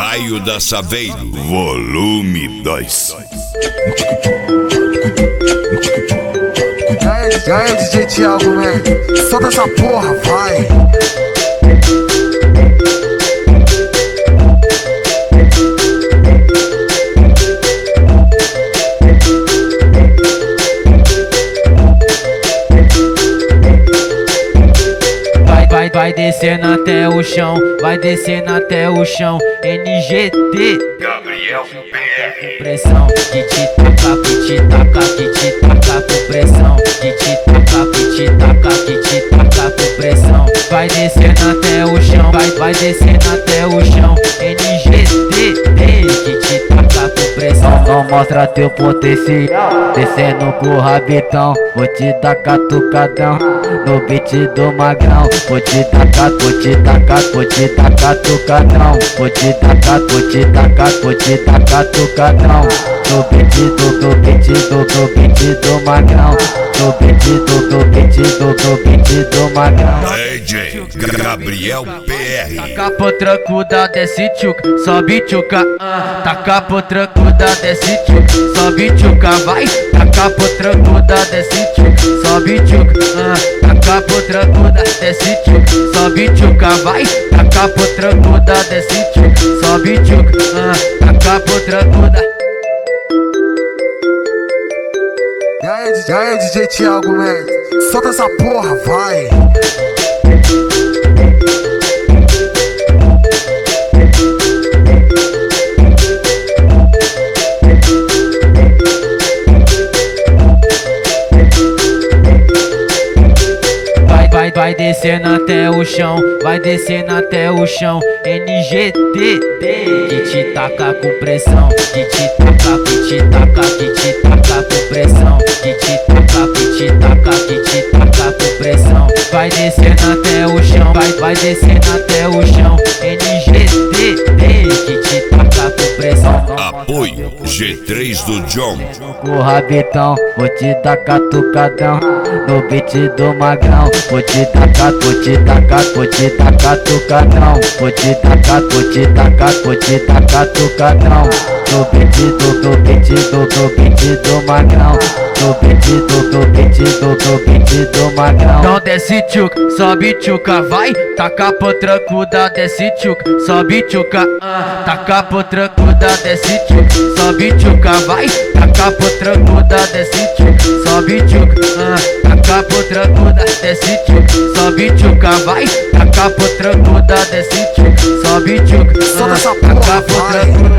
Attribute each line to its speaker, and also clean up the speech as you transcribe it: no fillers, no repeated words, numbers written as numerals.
Speaker 1: Caio da Saveiro, volume 2.
Speaker 2: E aí, DJ Thiago, man, solta essa porra, vai.
Speaker 3: Vai descendo até o chão, vai descendo até o chão. NGT
Speaker 1: Gabriel PR.
Speaker 3: Pressão, que te taca, que te taca, que te taca com pressão. Que te taca, que te taca, que te taca com pressão. Vai descendo até o chão, vai descendo até o chão. NGT, que te taca com pressão. Não mostra teu potencial, descendo com o rabitão. Vou te dar catucadão no beat do magrão. Vou te tacar, vou te tacar, vou te dar catucadão. Vou te tacar, vou te tacar, vou te dar catucadão. No beat do beat do magrão. No beat do beat do magrão.
Speaker 1: DJ Gabriel PR.
Speaker 3: Taca potrancuda, desce tchuca, sobe tchuca. Taca potrancuda, desce tchuca, sobe tchuca, vai. Taca potrancuda, desce tchuca, sobe tchuca. Taca potrancuda, desce tchuca, sobe tchuca, vai. Taca potrancuda, desce tchuca, sobe tchuca. Taca potrancuda.
Speaker 2: E aí, DJ Thiago, man, solta essa porra, vai.
Speaker 3: Vai descendo até o chão, vai descendo até o chão. NGT, que te taca com pressão. Que te taca, que te taca, que te taca com pressão. Que te taca, que te taca, que te taca com pressão. Vai descendo até o chão, vai descendo até o chão. NGT, que te taca com pressão.
Speaker 1: Apoio G3 do John.
Speaker 3: Com o rabitão, vou te dar catucadão no beat do magrão. Vou te tacar, vou te tacar, vou te dar catucadão. Vou te tacar, vou te tacar, vou te dar catucadão. No beat do beat do magrão. No beat do beat do magrão. Então desce tchuca, sobe tchuca, vai. Taca potrancuda, desce tchuca, sobe tchuca. Taca potrancuda, desce tchuca, sobe tchuca, vai. Taca potrancuda, desce tchuca, sobe tchuca. Taca potrancuda, desce tchuca, sobe tchuca, vai. Taca potrancuda, desce tchuca, sobe tchuca.
Speaker 2: Solta essa porra, vai.